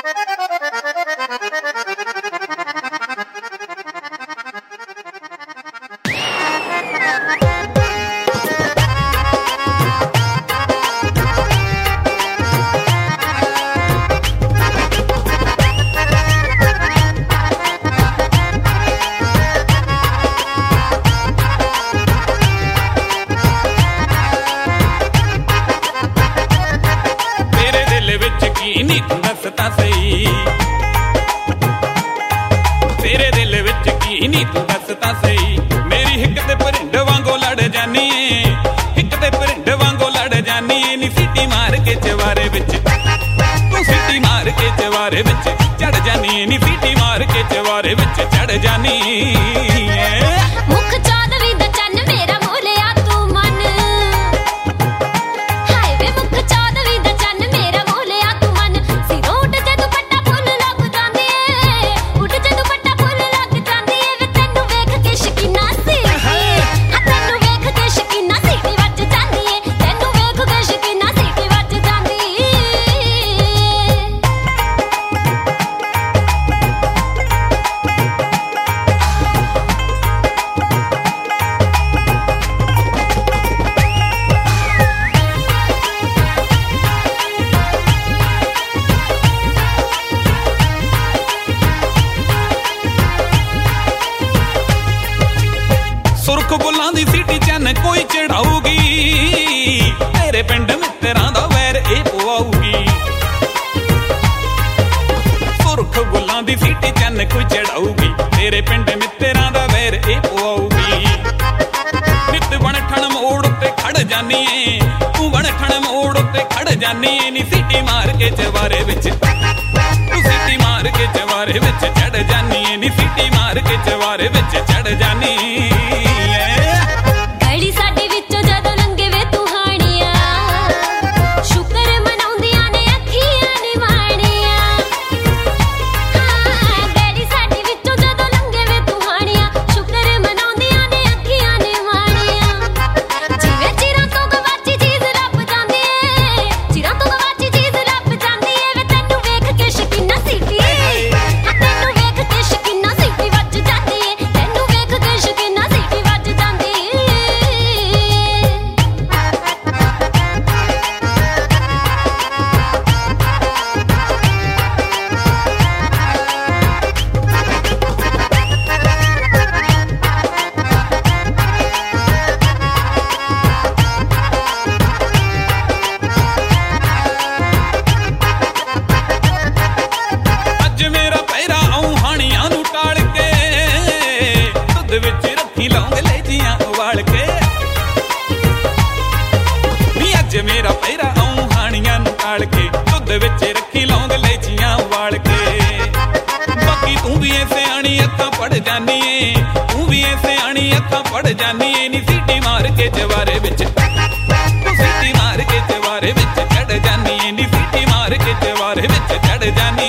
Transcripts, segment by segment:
नी तू दसता सही तेरे दिल विच की नी तू दसता सही मेरी हिक ते परिंड वांगो लड़ जानी हिक ते परिंड वांगो लड़ जानी नी सीटी मार के चवारे विच तू सीटी मार के चवारे विच चढ़ जानी नी सीटी मार के चवारे विच चढ़ जानी मुख चांदवी दा चन्न मेरा मोलिया तू मन हाय वे मुख चांदवी दा चन्न मेरा मोलिया तू मन सिरों उठ जे दुपट्टा फुल लग जांदी ए उठ जे दुपट्टा फुल लग जांदी ए वे तैनू वेख के शकीना सी तैनू वेख के शकीना सीटी वज जांदी ए तैनू वेख के शकीना सीटी वज जांदी सुरख बुलां दी सीटी चन कोई चढ़ाऊगी तेरे पिंड मित्तरां दा वैर ए पवाऊगी सुरख बुलां दी सीटी चन कोई चढ़ाऊगी तेरे पिंड मित्तरां दा वैर ए पवाऊगी नित बण ठण मोड़ उत्ते खड़ जानी ए तू बण ठण मोड़ उत्ते खड़ जानी ए नी सीटी मार के चवारे विच तू सीटी मार के चवारे विच चढ़ जानी ए नी सीटी मार के चवारे विच चढ़ जानी गली साडे विचों जदों लंघे वे तू हाणिया शुकर मनाउंदियां ने अखियां निमाणिया गली साडे विचों जदों लंघे वे तू हाणिया शुकर मनाउंदियां ने अखियां निमाणिया जिवें चिरां तो गवाची चीज़ लभ जांदी ए चिरां तो गवाची चीज़ लभ जांदी ए वे तैनू वेख के शकीना सीटी तैनू वेख के शकीना सीटी वज जांदी ए तैनू वेख के शकीना सीटी वज जांदी अज मेरा पैरा आऊं हाणियां नू टाल के दुध विच रखी लौंग लेजियां उबाल के नी अज मेरा पैरा आऊं हाणियां नू टाल के दुध विच रखी लौंग लेजियां उबाल के बाकी तू भी ऐ सियाणी अखां पड़ जानी ए तू भी ऐ सियाणी अखां पड़ जानी ए नी सीटी मार के चवारे विच तू सीटी मार के चवारे विच चढ़ जानी ए नी सीटी मार के चवारे विच चढ़ जानी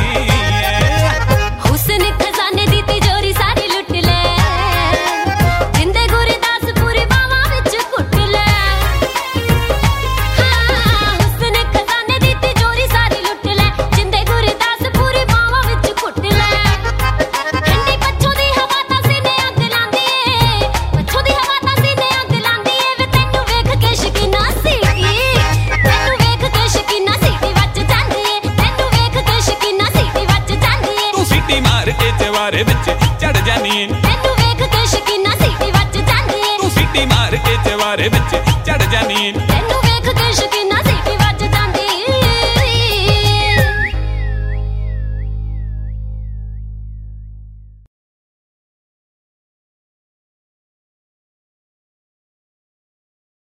हुस्न खजाने दी तिजोरी सारी लुट ले जिंदे गुरदास पूरी बावां विच कुट ले हुस्न खजाने दी तिजोरी सारी लुट ले जिंदे गुरदास पूरी बावां विच कुट ले ठंडी पच्छों दी हवा तां सीने अग लांदी ए पच्छों दी हवा तां सीने अग लांदी ए वे तैनू वेख के शकीना सीटी तैनू वेख के शकीना सीटी वज जांदी ए तैनू वेख के शकीना सीटी वज जांदी ए तू सीटी मार के चवारे विच चढ़ जानी ए तैनू वेख के शकीना सीटी वज जांदी ए तू सीटी मार के चवारे विच चढ़ जानी ए तैनू